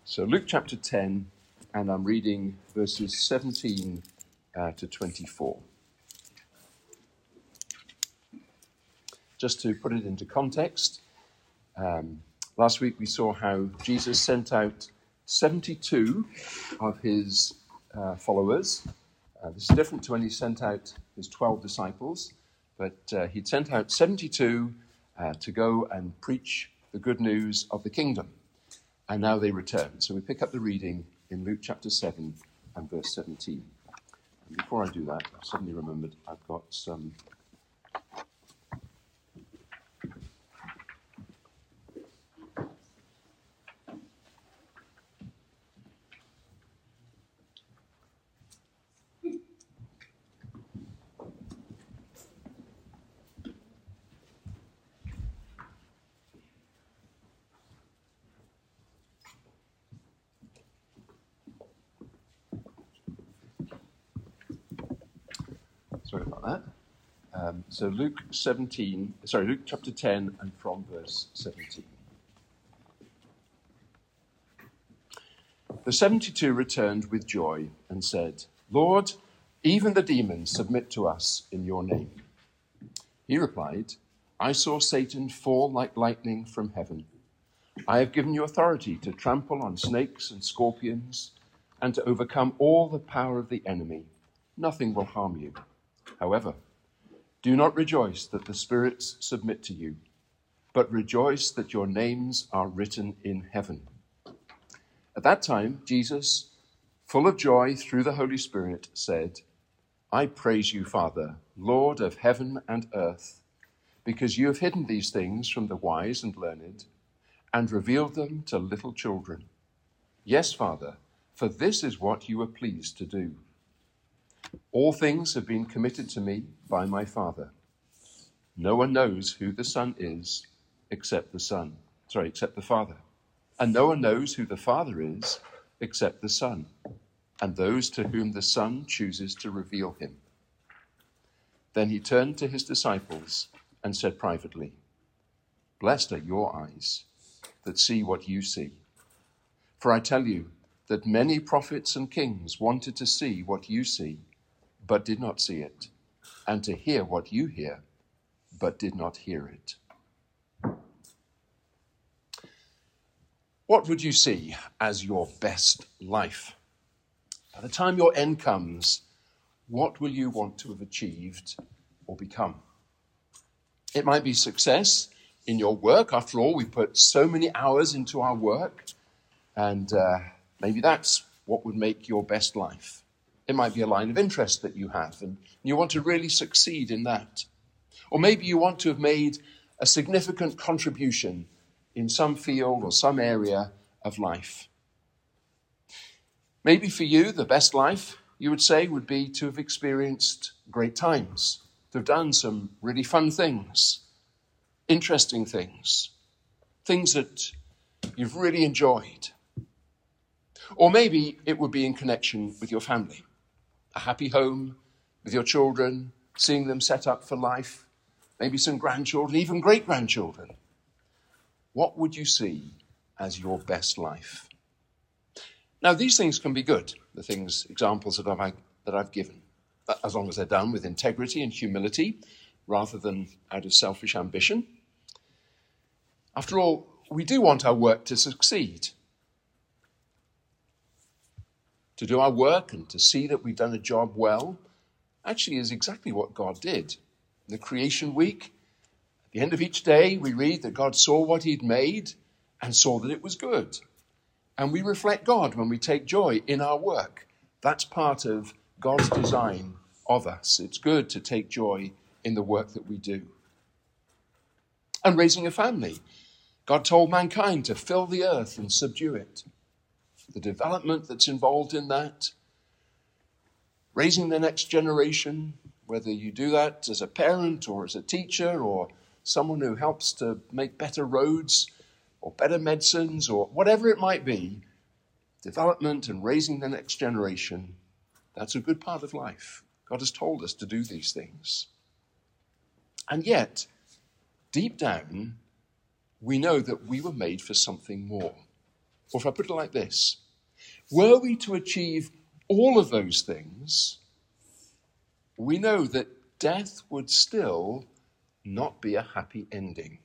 So Luke chapter 10, and I'm reading verses 17 to 24. Just to put it into context, last week we saw how Jesus sent out 72 of his followers. This is different to when he sent out his 12 disciples, but he'd sent out 72 to go and preach the good news of the kingdom. And now they return. So we pick up the reading in Luke chapter 7 and verse 17. And before I do that, I suddenly remembered I've got some... Sorry about that. So Luke chapter 10 and from verse 17. The 72 returned with joy and said, "Lord, even the demons submit to us in your name." He replied, "I saw Satan fall like lightning from heaven. I have given you authority to trample on snakes and scorpions and to overcome all the power of the enemy. Nothing will harm you. However, do not rejoice that the spirits submit to you, but rejoice that your names are written in heaven." At that time, Jesus, full of joy through the Holy Spirit, said, "I praise you, Father, Lord of heaven and earth, because you have hidden these things from the wise and learned and revealed them to little children. Yes, Father, for this is what you were pleased to do. All things have been committed to me by my Father. No one knows who the Son is except the Father. And no one knows who the Father is except the Son, and those to whom the Son chooses to reveal him." Then he turned to his disciples and said privately, "Blessed are your eyes that see what you see. For I tell you that many prophets and kings wanted to see what you see, but did not see it, and to hear what you hear, but did not hear it." What would you see as your best life? By the time your end comes, what will you want to have achieved or become? It might be success in your work. After all, we put so many hours into our work, and maybe that's what would make your best life. It might be a line of interest that you have, and you want to really succeed in that. Or maybe you want to have made a significant contribution in some field or some area of life. Maybe for you, the best life, you would say, would be to have experienced great times, to have done some really fun things, interesting things, things that you've really enjoyed. Or maybe it would be in connection with your family. A happy home with your children, seeing them set up for life, maybe some grandchildren, even great-grandchildren. What would you see as your best life? Now, these things can be good, examples that I've given, as long as they're done with integrity and humility, rather than out of selfish ambition. After all, we do want our work to succeed. To do our work and to see that we've done a job well actually is exactly what God did. In the creation week, at the end of each day, we read that God saw what he'd made and saw that it was good. And we reflect God when we take joy in our work. That's part of God's design of us. It's good to take joy in the work that we do. And raising a family. God told mankind to fill the earth and subdue it. The development that's involved in that, raising the next generation, whether you do that as a parent or as a teacher or someone who helps to make better roads or better medicines or whatever it might be, development and raising the next generation, that's a good part of life. God has told us to do these things. And yet, deep down, we know that we were made for something more. Or if I put it like this, were we to achieve all of those things, we know that death would still not be a happy ending.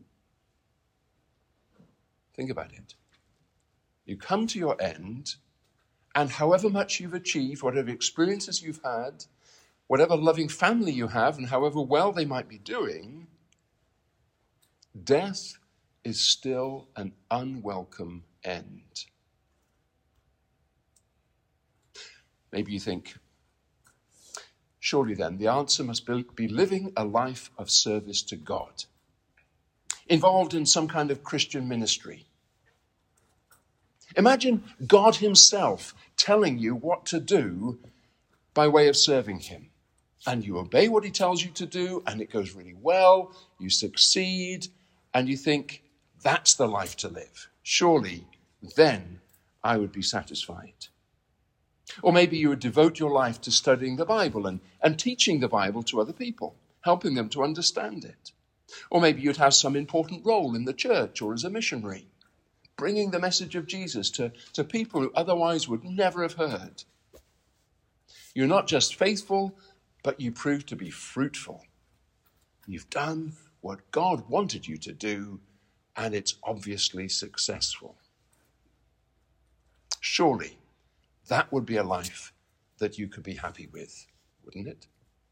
Think about it. You come to your end, and however much you've achieved, whatever experiences you've had, whatever loving family you have, and however well they might be doing, death is still an unwelcome end. Maybe you think, surely then the answer must be living a life of service to God, involved in some kind of Christian ministry. Imagine God himself telling you what to do by way of serving him. And you obey what he tells you to do, and it goes really well, you succeed, and you think, that's the life to live. Surely, then I would be satisfied. Or maybe you would devote your life to studying the Bible and teaching the Bible to other people, helping them to understand it. Or maybe you'd have some important role in the church or as a missionary, bringing the message of Jesus to people who otherwise would never have heard. You're not just faithful, but you prove to be fruitful. You've done what God wanted you to do, and it's obviously successful. Surely, that would be a life that you could be happy with, wouldn't it?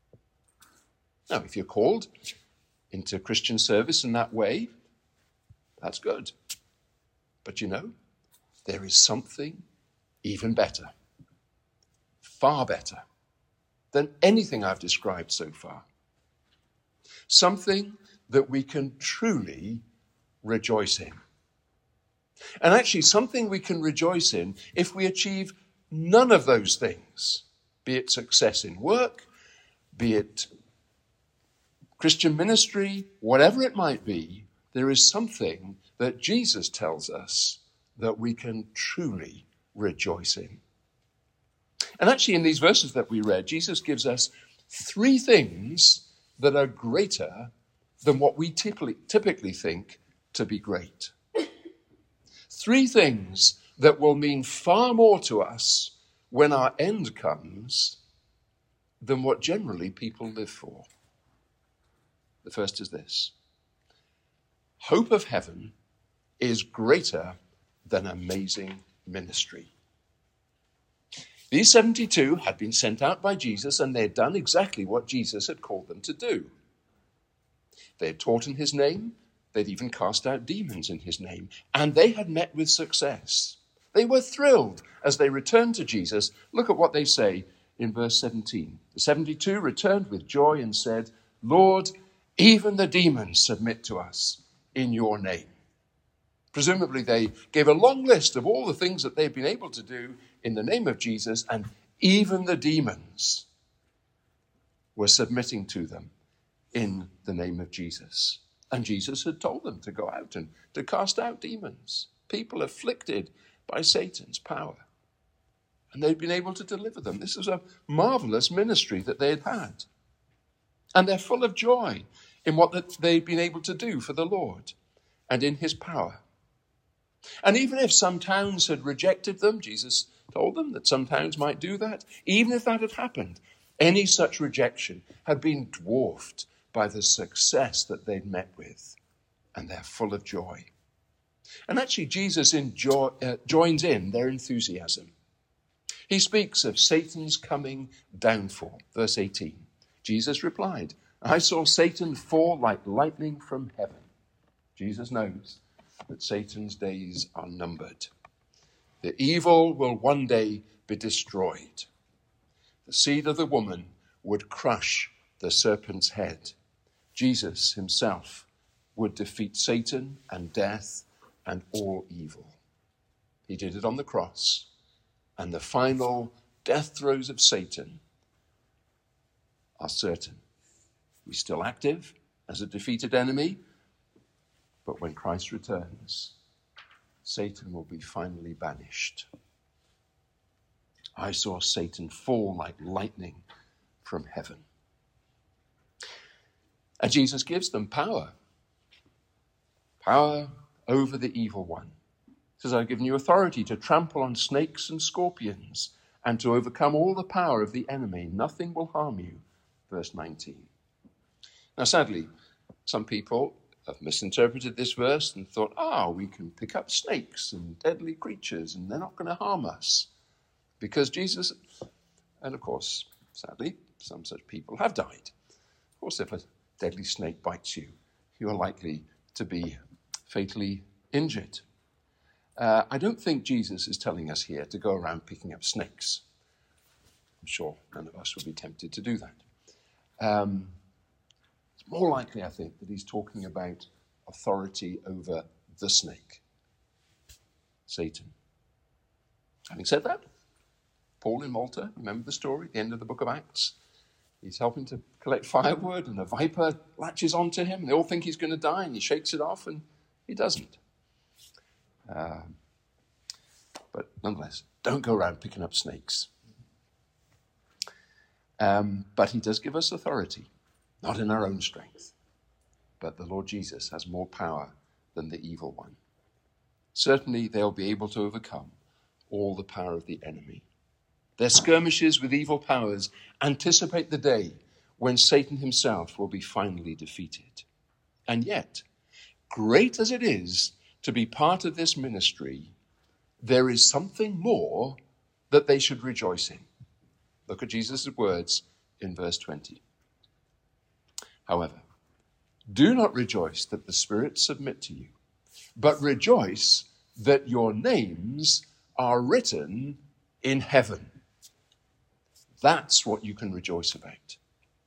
Now, if you're called into Christian service in that way, that's good. But you know, there is something even better, far better than anything I've described so far. Something that we can truly rejoice in. And actually something we can rejoice in if we achieve none of those things, be it success in work, be it Christian ministry, whatever it might be, there is something that Jesus tells us that we can truly rejoice in. And actually in these verses that we read, Jesus gives us three things that are greater than what we typically think to be great. Three things that will mean far more to us when our end comes than what generally people live for. The first is this: hope of heaven is greater than amazing ministry. These 72 had been sent out by Jesus, and they had done exactly what Jesus had called them to do. They had taught in his name. They'd even cast out demons in his name, and they had met with success. They were thrilled as they returned to Jesus. Look at what they say in verse 17. The 72 returned with joy and said, "Lord, even the demons submit to us in your name." Presumably they gave a long list of all the things that they've been able to do in the name of Jesus, and even the demons were submitting to them in the name of Jesus. And Jesus had told them to go out and to cast out demons, people afflicted by Satan's power. And they'd been able to deliver them. This was a marvelous ministry that they had had. And they're full of joy in what they'd been able to do for the Lord and in his power. And even if some towns had rejected them, Jesus told them that some towns might do that. Even if that had happened, any such rejection had been dwarfed by the success that they'd met with. And they're full of joy. And actually, Jesus joins in their enthusiasm. He speaks of Satan's coming downfall. Verse 18. Jesus replied, "I saw Satan fall like lightning from heaven." Jesus knows that Satan's days are numbered. The evil will one day be destroyed. The seed of the woman would crush the serpent's head. Jesus himself would defeat Satan and death and all evil. He did it on the cross, and the final death throes of Satan are certain. He's still active as a defeated enemy, but when Christ returns, Satan will be finally banished. I saw Satan fall like lightning from heaven. And Jesus gives them power over the evil one says, I've given you authority to trample on snakes and scorpions and to overcome all the power of the enemy. Nothing will harm you. Verse 19. Now, sadly, some people have misinterpreted this verse and thought, we can pick up snakes and deadly creatures and they're not going to harm us. Because Jesus, and of course, sadly, some such people have died. Of course, if a deadly snake bites you, you are likely to be fatally injured. I don't think Jesus is telling us here to go around picking up snakes. I'm sure none of us would be tempted to do that. It's more likely, I think, that he's talking about authority over the snake, Satan. Having said that, Paul in Malta, remember the story at the end of the book of Acts? He's helping to collect firewood and a viper latches onto him. And they all think he's going to die and he shakes it off and he doesn't. But nonetheless, don't go around picking up snakes. But he does give us authority, not in our own strength. But the Lord Jesus has more power than the evil one. Certainly they'll be able to overcome all the power of the enemy. Their skirmishes with evil powers anticipate the day when Satan himself will be finally defeated. And yet, great as it is to be part of this ministry, there is something more that they should rejoice in. Look at Jesus' words in verse 20. However, do not rejoice that the spirits submit to you, but rejoice that your names are written in heaven. That's what you can rejoice about.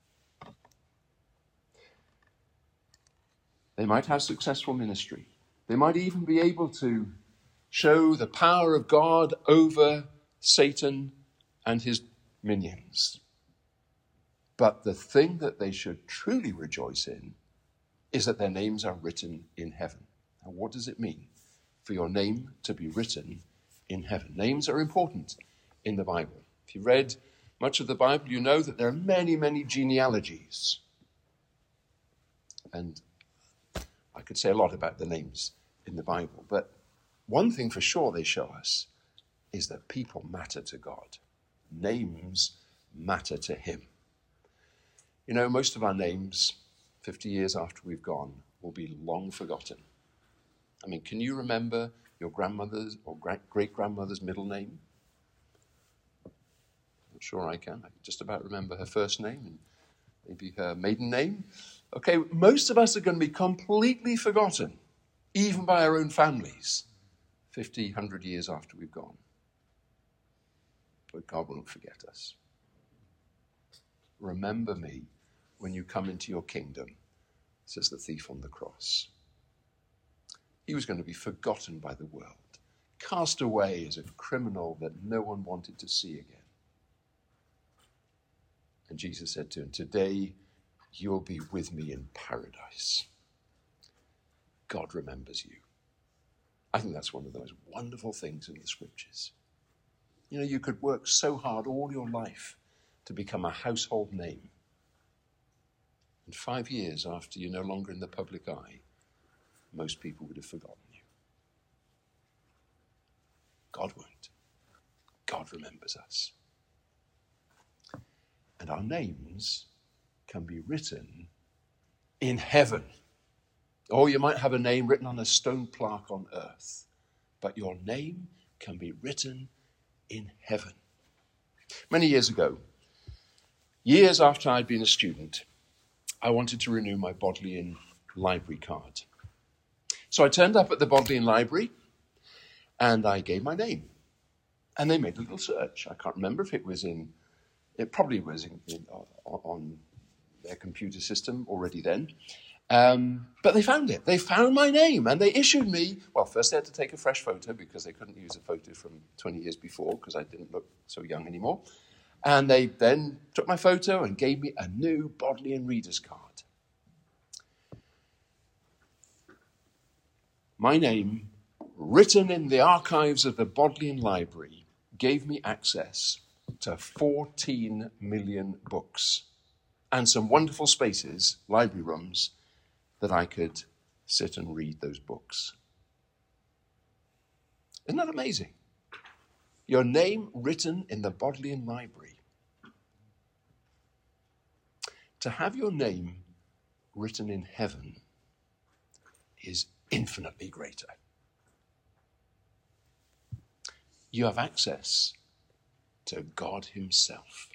They might have successful ministry. They might even be able to show the power of God over Satan and his minions. But the thing that they should truly rejoice in is that their names are written in heaven. Now, what does it mean for your name to be written in heaven? Names are important in the Bible. If you read much of the Bible, you know that there are many, many genealogies. And I could say a lot about the names in the Bible, but one thing for sure they show us is that people matter to God. Names matter to him. You know, most of our names, 50 years after we've gone, will be long forgotten. I mean, can you remember your grandmother's or great-grandmother's middle name? I'm sure I can. I can just about remember her first name and maybe her maiden name. Okay, most of us are going to be completely forgotten, even by our own families, 50, 100 years after we've gone. But God won't forget us. Remember me when you come into your kingdom, says the thief on the cross. He was going to be forgotten by the world, cast away as a criminal that no one wanted to see again. And Jesus said to him, today you'll be with me in paradise. God remembers you. I think that's one of the most wonderful things in the scriptures. You know, you could work so hard all your life to become a household name. And 5 years after you're no longer in the public eye, most people would have forgotten you. God won't. God remembers us. And our names can be written in heaven. Or you might have a name written on a stone plaque on earth, but your name can be written in heaven. Many years ago, years after I'd been a student, I wanted to renew my Bodleian library card. So I turned up at the Bodleian Library and I gave my name. And they made a little search. I can't remember if it probably was on their computer system already then. But they found it. They found my name and they issued me, well, first they had to take a fresh photo because they couldn't use a photo from 20 years before because I didn't look so young anymore. And they then took my photo and gave me a new Bodleian Reader's Card. My name, written in the archives of the Bodleian Library, gave me access to 14 million books and some wonderful spaces, library rooms, that I could sit and read those books. Isn't that amazing? Your name written in the Bodleian Library. To have your name written in heaven is infinitely greater. You have access to God himself.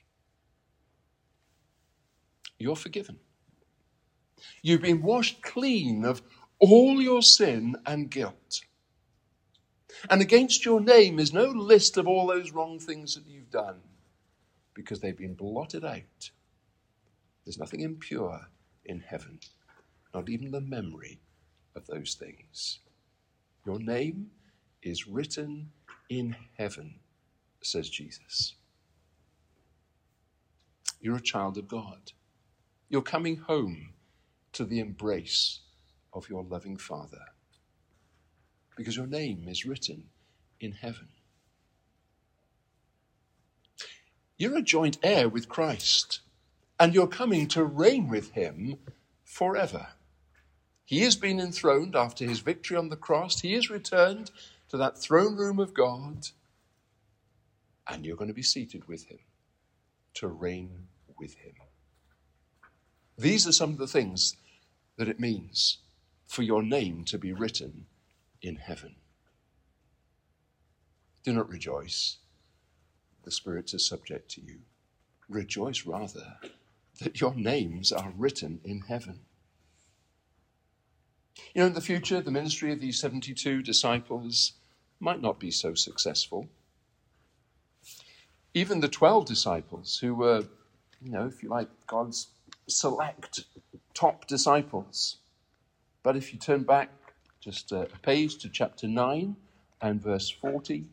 You're forgiven. You've been washed clean of all your sin and guilt. And against your name is no list of all those wrong things that you've done, because they've been blotted out. There's nothing impure in heaven, not even the memory of those things. Your name is written in heaven, says Jesus. You're a child of God. You're coming home to the embrace of your loving Father, because your name is written in heaven. You're a joint heir with Christ, and you're coming to reign with him forever. He has been enthroned after his victory on the cross. He has returned to that throne room of God, and you're going to be seated with him to reign with him. These are some of the things that it means for your name to be written in heaven. Do not rejoice. The spirits are subject to you. Rejoice rather that your names are written in heaven. You know, in the future, the ministry of these 72 disciples might not be so successful. Even the 12 disciples who were, if you like, God's select top disciples. But if you turn back just a page to chapter 9 and verse 40,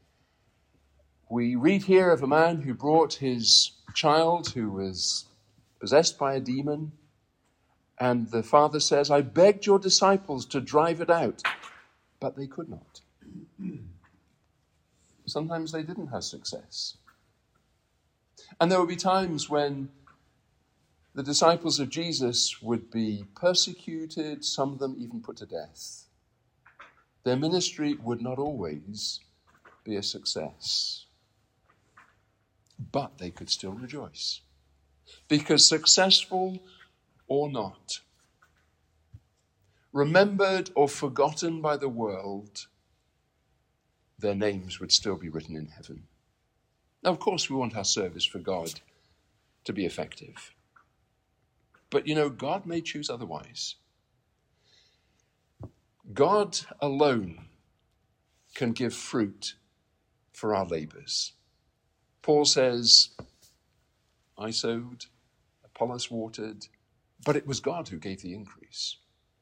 we read here of a man who brought his child who was possessed by a demon, and the father says, I begged your disciples to drive it out, but they could not. Sometimes they didn't have success. And there would be times when the disciples of Jesus would be persecuted, some of them even put to death. Their ministry would not always be a success. But they could still rejoice. Because successful or not, remembered or forgotten by the world, their names would still be written in heaven. Now, of course, we want our service for God to be effective. But, God may choose otherwise. God alone can give fruit for our labors. Paul says, I sowed, Apollos watered, but it was God who gave the increase.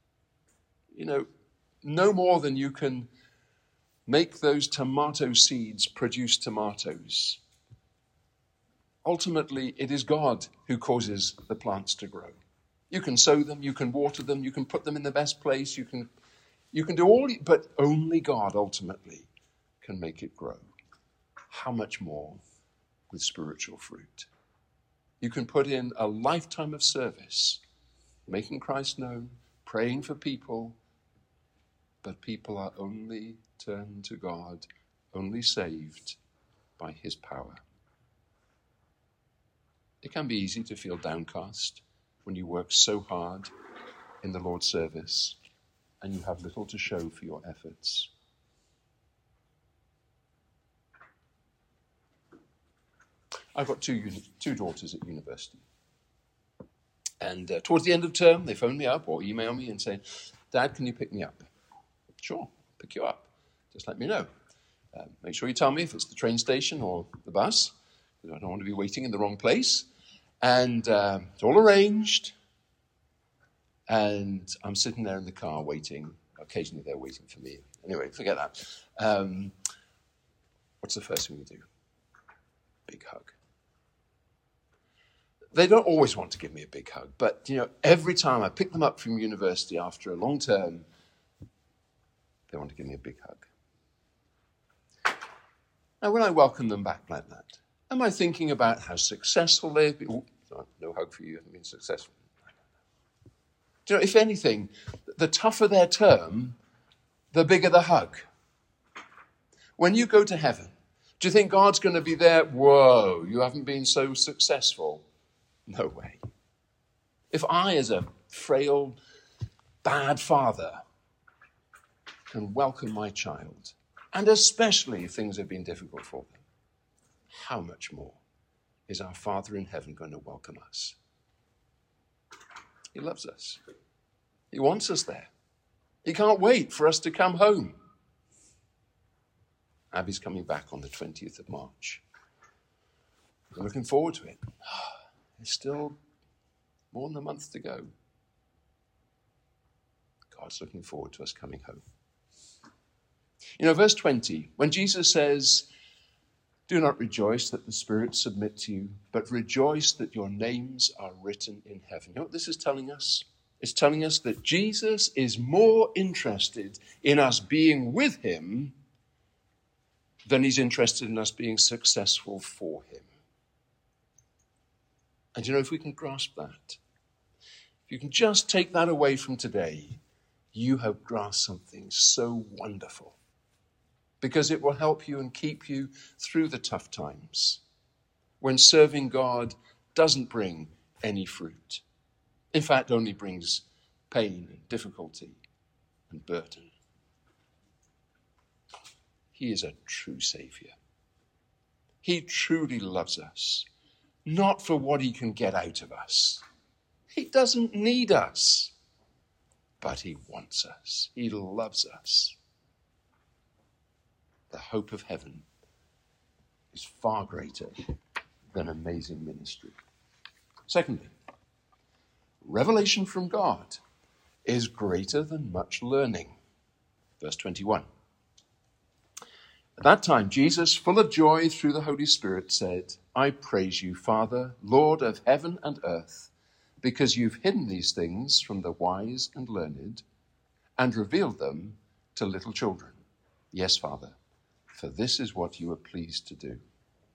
No more than you can make those tomato seeds produce tomatoes. Ultimately, it is God who causes the plants to grow. You can sow them, you can water them, you can put them in the best place, you can do all, but only God ultimately can make it grow. How much more with spiritual fruit? You can put in a lifetime of service, making Christ known, praying for people, but people are only turned to God, only saved by his power. It can be easy to feel downcast when you work so hard in the Lord's service and you have little to show for your efforts. I've got two daughters at university. And towards the end of term, they phone me up or email me and say, Dad, can you pick me up? Sure, pick you up. Just let me know. Make sure you tell me if it's the train station or the bus, because I don't want to be waiting in the wrong place. And it's all arranged. And I'm sitting there in the car waiting. Occasionally they're waiting for me. Anyway, forget that. What's the first thing you do? Big hug. They don't always want to give me a big hug, but every time I pick them up from university after a long term, they want to give me a big hug. Now, when I welcome them back like that, am I thinking about how successful they've been? Ooh, no hug for you, haven't been successful. If anything, the tougher their term, the bigger the hug. When you go to heaven, do you think God's going to be there? Whoa, you haven't been so successful. No way. If I, as a frail, bad father, can welcome my child, and especially if things have been difficult for them, how much more is our Father in heaven going to welcome us? He loves us. He wants us there. He can't wait for us to come home. Abby's coming back on the 20th of March. We're looking forward to it. There's still more than a month to go. God's looking forward to us coming home. You know, verse 20, when Jesus says, "Do not rejoice that the spirits submit to you, but rejoice that your names are written in heaven." You know what this is telling us? It's telling us that Jesus is more interested in us being with him than he's interested in us being successful for him. And you know, if we can grasp that, if you can just take that away from today, you have grasped something so wonderful, because it will help you and keep you through the tough times when serving God doesn't bring any fruit. In fact, only brings pain and difficulty and burden. He is a true Savior. He truly loves us, not for what he can get out of us. He doesn't need us, but he wants us. He loves us. The hope of heaven is far greater than amazing ministry. Secondly, revelation from God is greater than much learning. Verse 21. At that time, Jesus, full of joy through the Holy Spirit, said, "I praise you, Father, Lord of heaven and earth, because you've hidden these things from the wise and learned and revealed them to little children. Yes, Father, for this is what you were pleased to do."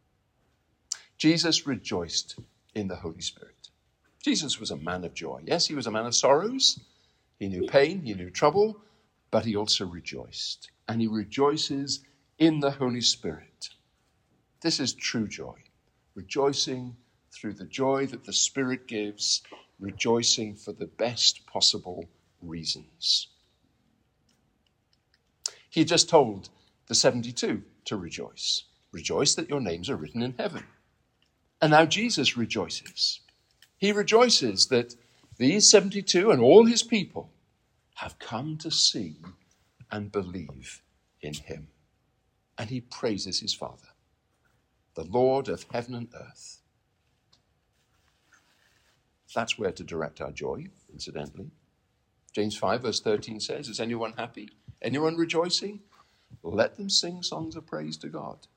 Jesus rejoiced in the Holy Spirit. Jesus was a man of joy. Yes, he was a man of sorrows. He knew pain, he knew trouble, but he also rejoiced. And he rejoices in the Holy Spirit. This is true joy. Rejoicing through the joy that the Spirit gives, rejoicing for the best possible reasons. He just told the 72 to rejoice. Rejoice that your names are written in heaven. And now Jesus rejoices. He rejoices that these 72 and all his people have come to see and believe in him. And he praises his Father, the Lord of heaven and earth. That's where to direct our joy, incidentally. James 5 verse 13 says, "Is anyone happy? Anyone rejoicing? Let them sing songs of praise to God."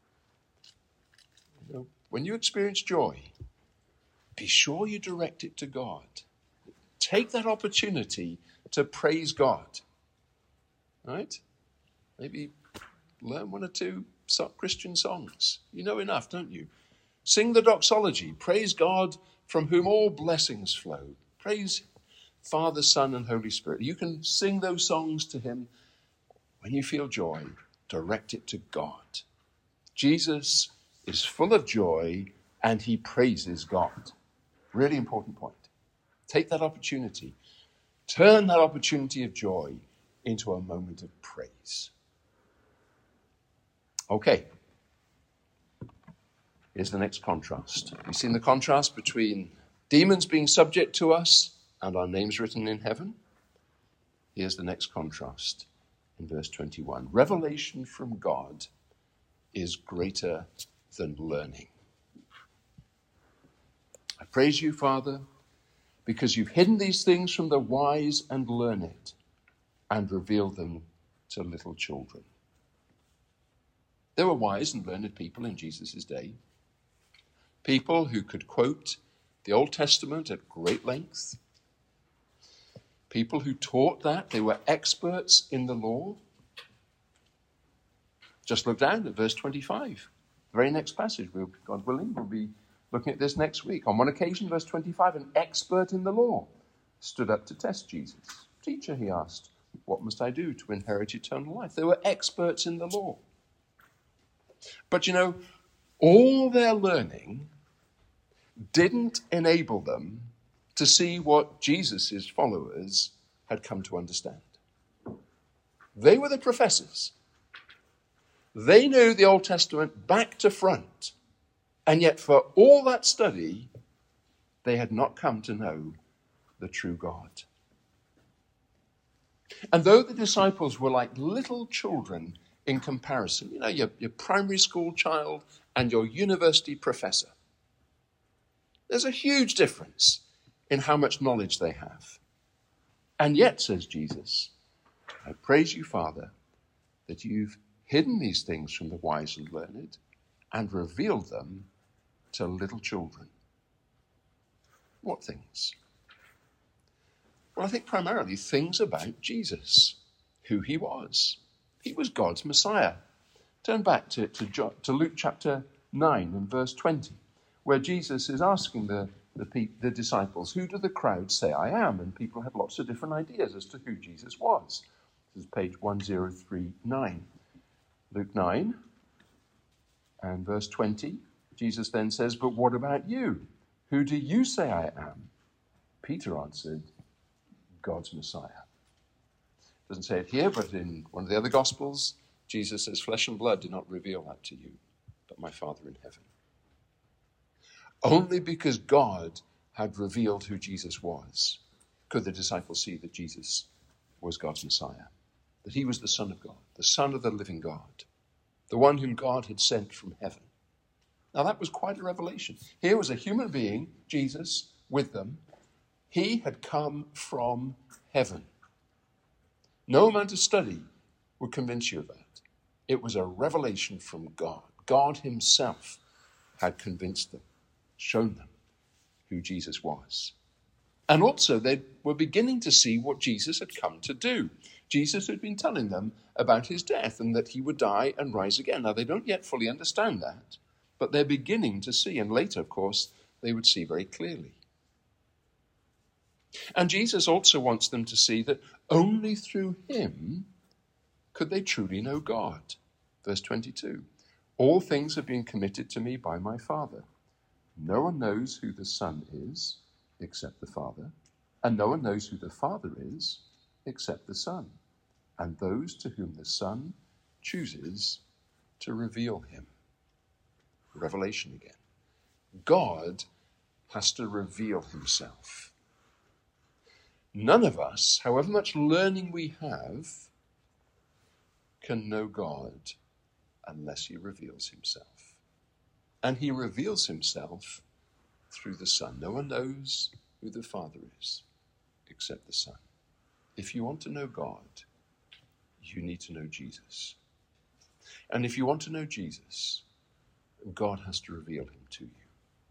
You know, when you experience joy, be sure you direct it to God. Take that opportunity to praise God. Right? Maybe learn one or two Christian songs. You know enough, don't you? Sing the doxology. Praise God from whom all blessings flow. Praise Father, Son, and Holy Spirit. You can sing those songs to him. When you feel joy, direct it to God. Jesus is full of joy and he praises God. Really important point. Take that opportunity. Turn that opportunity of joy into a moment of praise. Okay. Here's the next contrast. We've seen the contrast between demons being subject to us and our names written in heaven. Here's the next contrast in verse 21. Revelation from God is greater than learning. I praise you, Father, because you've hidden these things from the wise and learned and revealed them to little children. There were wise and learned people in Jesus' day. People who could quote the Old Testament at great length. People who taught that. They were experts in the law. Just look down at verse 25. The very next passage, God willing, we'll be looking at this next week. On one occasion, verse 25, an expert in the law stood up to test Jesus. "Teacher," he asked, "what must I do to inherit eternal life?" They were experts in the law. But all their learning didn't enable them to see what Jesus' followers had come to understand. They were the professors. They knew the Old Testament back to front. And yet for all that study, they had not come to know the true God. And though the disciples were like little children in comparison, your primary school child and your university professor, there's a huge difference in how much knowledge they have. And yet, says Jesus, I praise you, Father, that you've hidden these things from the wise and learned and revealed them to little children. What things? Well, I think primarily things about Jesus, who he was. He was God's Messiah. Turn back to Luke chapter 9 and verse 20, where Jesus is asking the disciples, who do the crowd say I am? And people had lots of different ideas as to who Jesus was. This is page 1039. Luke 9 and verse 20, Jesus then says, but what about you? Who do you say I am? Peter answered, God's Messiah. Doesn't say it here, but in one of the other Gospels, Jesus says, flesh and blood did not reveal that to you, but my Father in heaven. Only because God had revealed who Jesus was could the disciples see that Jesus was God's Messiah, that he was the Son of God, the Son of the living God, the one whom God had sent from heaven. Now that was quite a revelation. Here was a human being, Jesus, with them. He had come from heaven. No amount of study would convince you of that. It was a revelation from God. God himself had convinced them, shown them who Jesus was. And also they were beginning to see what Jesus had come to do. Jesus had been telling them about his death and that he would die and rise again. Now they don't yet fully understand that, but they're beginning to see. And later, of course, they would see very clearly. And Jesus also wants them to see that only through him could they truly know God. Verse 22, all things have been committed to me by my Father. No one knows who the Son is except the Father, and no one knows who the Father is except the Son, and those to whom the Son chooses to reveal him. Revelation again. God has to reveal himself. None of us, however much learning we have, can know God unless he reveals himself. And he reveals himself through the Son. No one knows who the Father is except the Son. If you want to know God, you need to know Jesus. And if you want to know Jesus, God has to reveal him to you.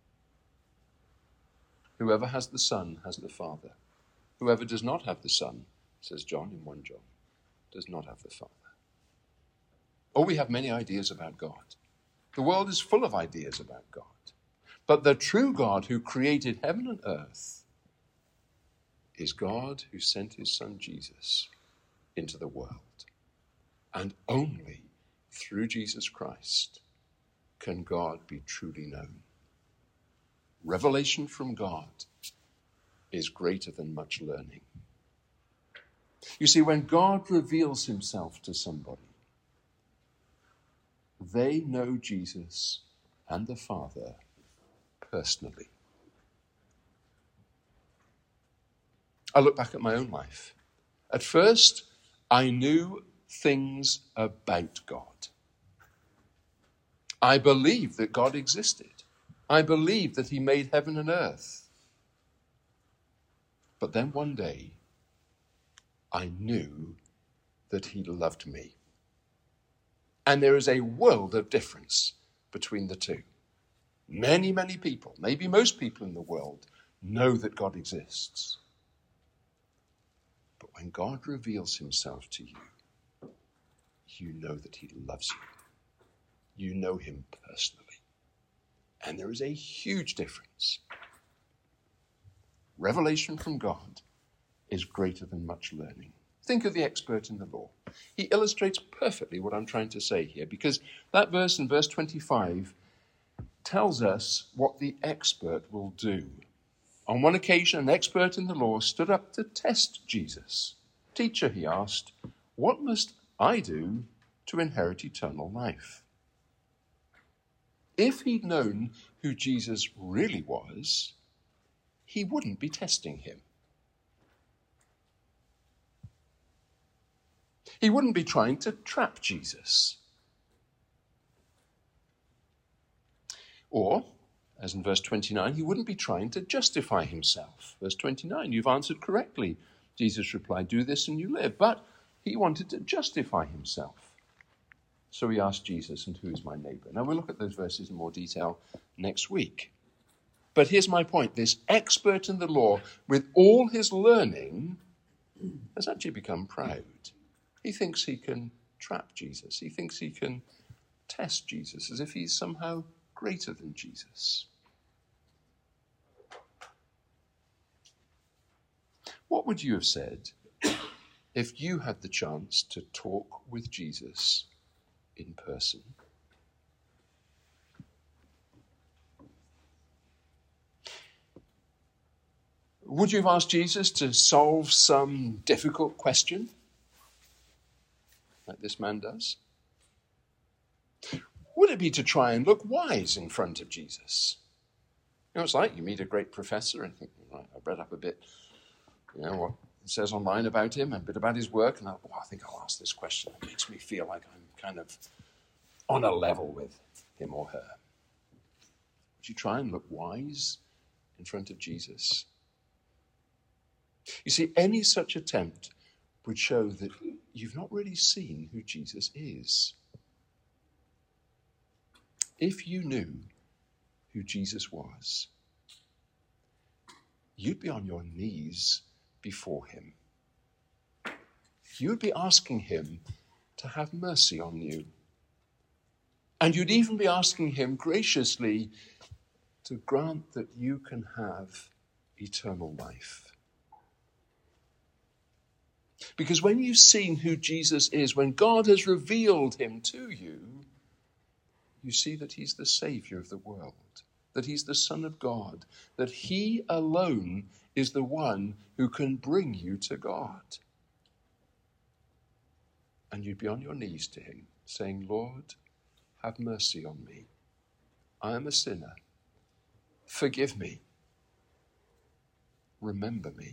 Whoever has the Son has the Father. Whoever does not have the Son, says John in 1 John, does not have the Father. Oh, we have many ideas about God. The world is full of ideas about God. But the true God who created heaven and earth is God who sent his Son Jesus into the world. And only through Jesus Christ can God be truly known. Revelation from God is greater than much learning. You see, when God reveals himself to somebody, they know Jesus and the Father personally. I look back at my own life. At first, I knew things about God. I believed that God existed. I believed that he made heaven and earth. But then one day, I knew that he loved me. And there is a world of difference between the two. Many, many people, maybe most people in the world, know that God exists. But when God reveals himself to you, you know that he loves you. You know him personally. And there is a huge difference. Revelation from God is greater than much learning. Think of the expert in the law. He illustrates perfectly what I'm trying to say here, because that verse in verse 25 tells us what the expert will do. On one occasion, an expert in the law stood up to test Jesus. "Teacher," he asked, "what must I do to inherit eternal life?" If he'd known who Jesus really was, he wouldn't be testing him. He wouldn't be trying to trap Jesus. Or, as in verse 29, he wouldn't be trying to justify himself. Verse 29, "You've answered correctly." Jesus replied, "Do this and you live." But he wanted to justify himself. So he asked Jesus, "And who is my neighbor?" Now we'll look at those verses in more detail next week. But here's my point. This expert in the law, with all his learning, has actually become proud. He thinks he can trap Jesus. He thinks he can test Jesus as if he's somehow greater than Jesus. What would you have said if you had the chance to talk with Jesus in person? Would you have asked Jesus to solve some difficult question, like this man does? Would it be to try and look wise in front of Jesus? You know, it's like you meet a great professor and think, right, I've read up a bit, what it says online about him, and a bit about his work, and I think I'll ask this question. It makes me feel like I'm kind of on a level with him or her. Would you try and look wise in front of Jesus? You see, any such attempt would show that you've not really seen who Jesus is. If you knew who Jesus was, you'd be on your knees before him. You'd be asking him to have mercy on you. And you'd even be asking him graciously to grant that you can have eternal life. Because when you've seen who Jesus is, when God has revealed him to you, you see that he's the Savior of the world, that he's the Son of God, that he alone is the one who can bring you to God. And you'd be on your knees to him, saying, "Lord, have mercy on me. I am a sinner. Forgive me. Remember me."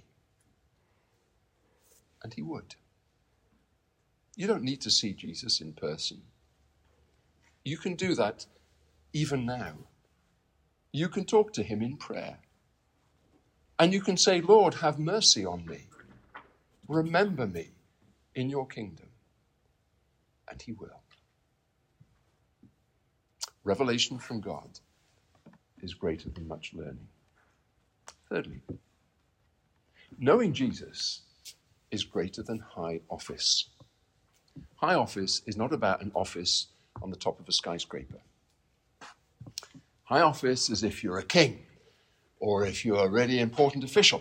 And he would. You don't need to see Jesus in person. You can do that even now. You can talk to him in prayer. And you can say, "Lord, have mercy on me. Remember me in your kingdom." And he will. Revelation from God is greater than much learning. Thirdly, knowing Jesus is greater than high office. High office is not about an office on the top of a skyscraper. High office is if you're a king or if you're a really important official.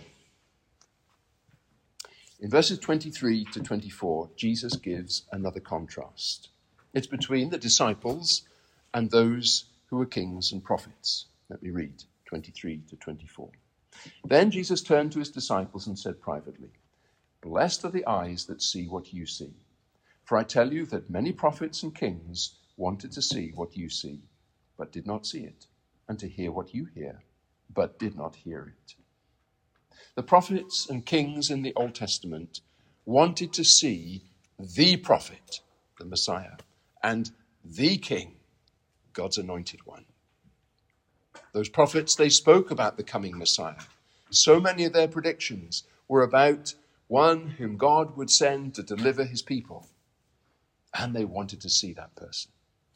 In verses 23 to 24, Jesus gives another contrast. It's between the disciples and those who are kings and prophets. Let me read 23 to 24. Then Jesus turned to his disciples and said privately, "Blessed are the eyes that see what you see. For I tell you that many prophets and kings wanted to see what you see, but did not see it, and to hear what you hear, but did not hear it." The prophets and kings in the Old Testament wanted to see the prophet, the Messiah, and the king, God's anointed one. Those prophets, they spoke about the coming Messiah. So many of their predictions were about one whom God would send to deliver his people. And they wanted to see that person.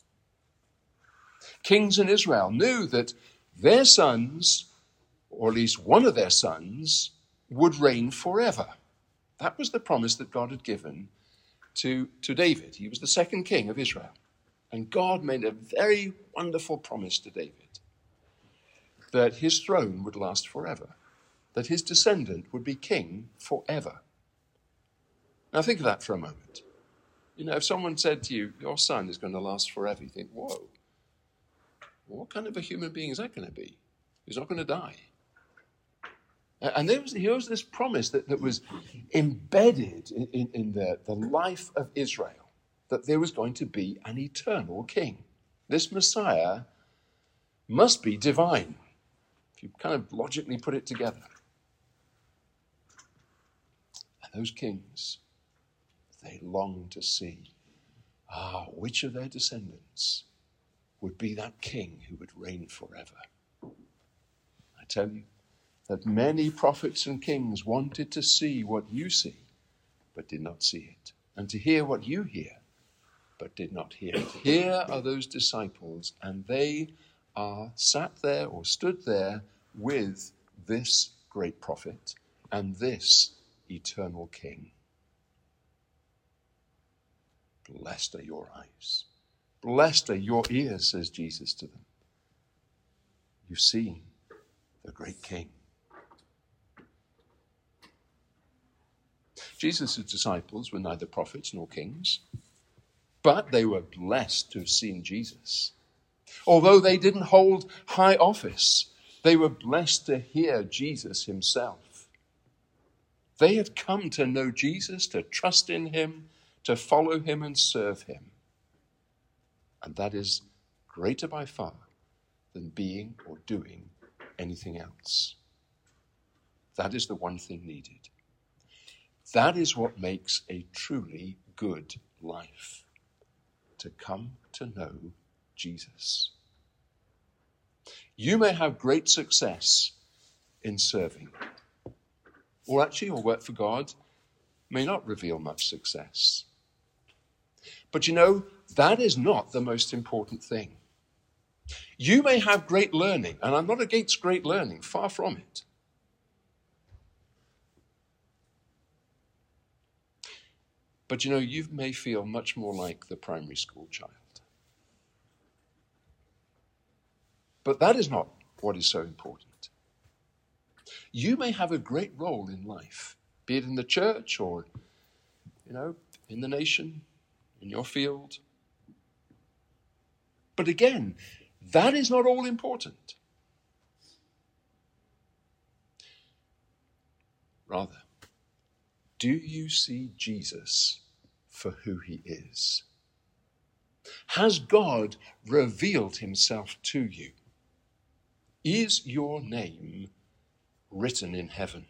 Kings in Israel knew that their sons, or at least one of their sons, would reign forever. That was the promise that God had given to David. He was the second king of Israel. And God made a very wonderful promise to David that his throne would last forever, that his descendant would be king forever. Now think of that for a moment. You know, if someone said to you, your son is going to last forever, you think, whoa, what kind of a human being is that going to be? He's not going to die. And here was this promise that was embedded in the life of Israel, that there was going to be an eternal king. This Messiah must be divine, if you kind of logically put it together. And those kings, they longed to see, which of their descendants would be that king who would reign forever. I tell you that many prophets and kings wanted to see what you see, but did not see it, and to hear what you hear, but did not hear it. Here are those disciples, and they are sat there or stood there with this great prophet and this eternal king. Blessed are your eyes. Blessed are your ears, says Jesus to them. You've seen the great king. Jesus' disciples were neither prophets nor kings, but they were blessed to have seen Jesus. Although they didn't hold high office, they were blessed to hear Jesus himself. They had come to know Jesus, to trust in him, to follow him and serve him. And that is greater by far than being or doing anything else. That is the one thing needed. That is what makes a truly good life, to come to know Jesus. You may have great success in serving, or actually your work for God may not reveal much success. But you know, that is not the most important thing. You may have great learning, and I'm not against great learning, far from it. But you know, you may feel much more like the primary school child. But that is not what is so important. You may have a great role in life, be it in the church or, in the nation, in your field. But again, that is not all important. Rather, do you see Jesus for who he is? Has God revealed himself to you? Is your name written in heaven?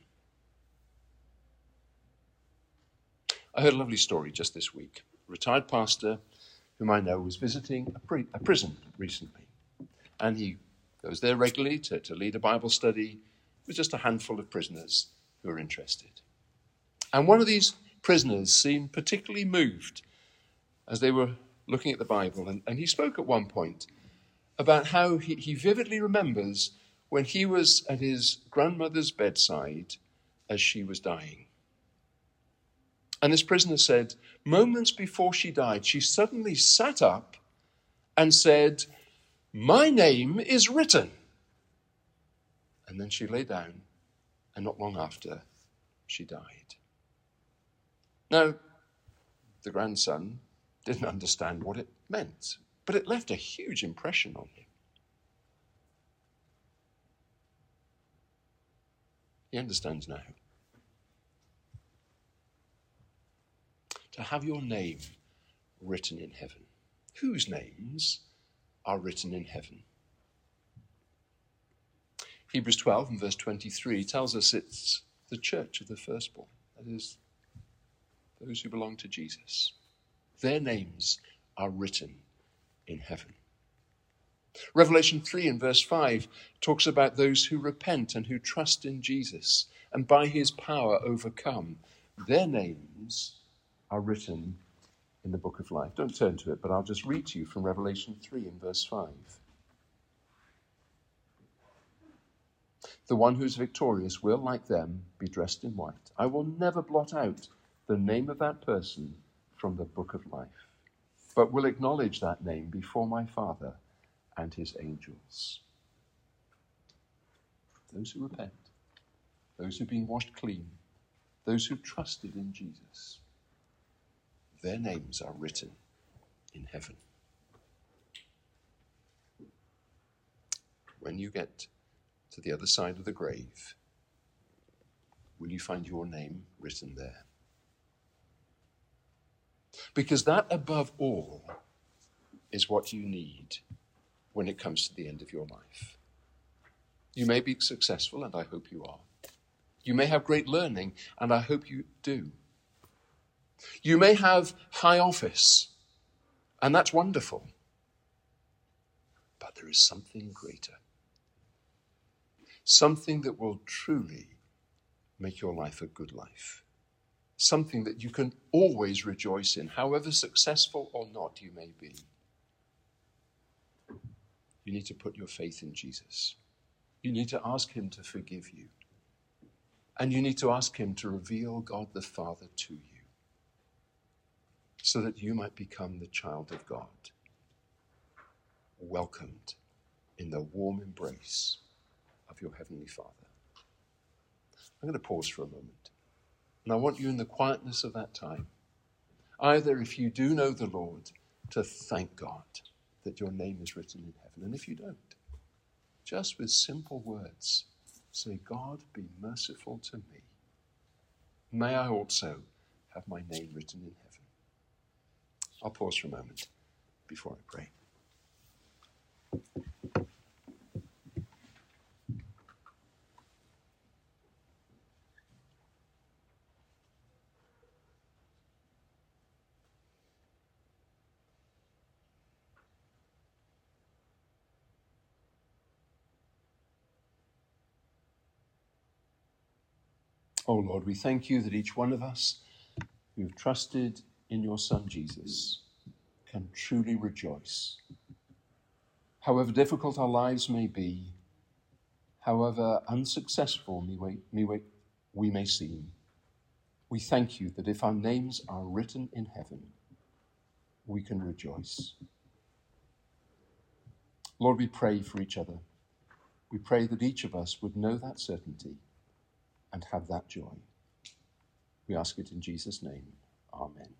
I heard a lovely story just this week. A retired pastor whom I know was visiting a prison recently. And he goes there regularly to lead a Bible study with just a handful of prisoners who are interested. And one of these prisoners seemed particularly moved as they were looking at the Bible. And he spoke at one point about how he vividly remembers when he was at his grandmother's bedside as she was dying. And this prisoner said, moments before she died, she suddenly sat up and said, "My name is written." And then she lay down, and not long after, she died. Now, the grandson didn't understand what it meant, but it left a huge impression on him. He understands now. To have your name written in heaven. Whose names are written in heaven? Hebrews 12 and verse 23 tells us it's the church of the firstborn. That is, those who belong to Jesus. Their names are written in heaven. Revelation 3 and verse 5 talks about those who repent and who trust in Jesus and by his power overcome. Their names are written in the book of life. Don't turn to it, but I'll just read to you from Revelation 3 and verse 5. The one who is victorious will, like them, be dressed in white. I will never blot out the name of that person from the book of life, but will acknowledge that name before my Father and his angels. Those who repent, those who've been washed clean, those who trusted in Jesus, their names are written in heaven. When you get to the other side of the grave, will you find your name written there? Because that, above all, is what you need when it comes to the end of your life. You may be successful, and I hope you are. You may have great learning, and I hope you do. You may have high office, and that's wonderful. But there is something greater. Something that will truly make your life a good life. Something that you can always rejoice in, however successful or not you may be. You need to put your faith in Jesus. You need to ask him to forgive you. And you need to ask him to reveal God the Father to you, so that you might become the child of God, welcomed in the warm embrace of your Heavenly Father. I'm going to pause for a moment. And I want you, in the quietness of that time, either, if you do know the Lord, to thank God that your name is written in heaven. And if you don't, just with simple words, say, God, be merciful to me. May I also have my name written in heaven. I'll pause for a moment before I pray. Oh Lord, we thank you that each one of us who've trusted in your Son Jesus can truly rejoice. However difficult our lives may be, however unsuccessful we may seem, we thank you that if our names are written in heaven, we can rejoice. Lord, we pray for each other. We pray that each of us would know that certainty and have that joy. We ask it in Jesus' name. Amen.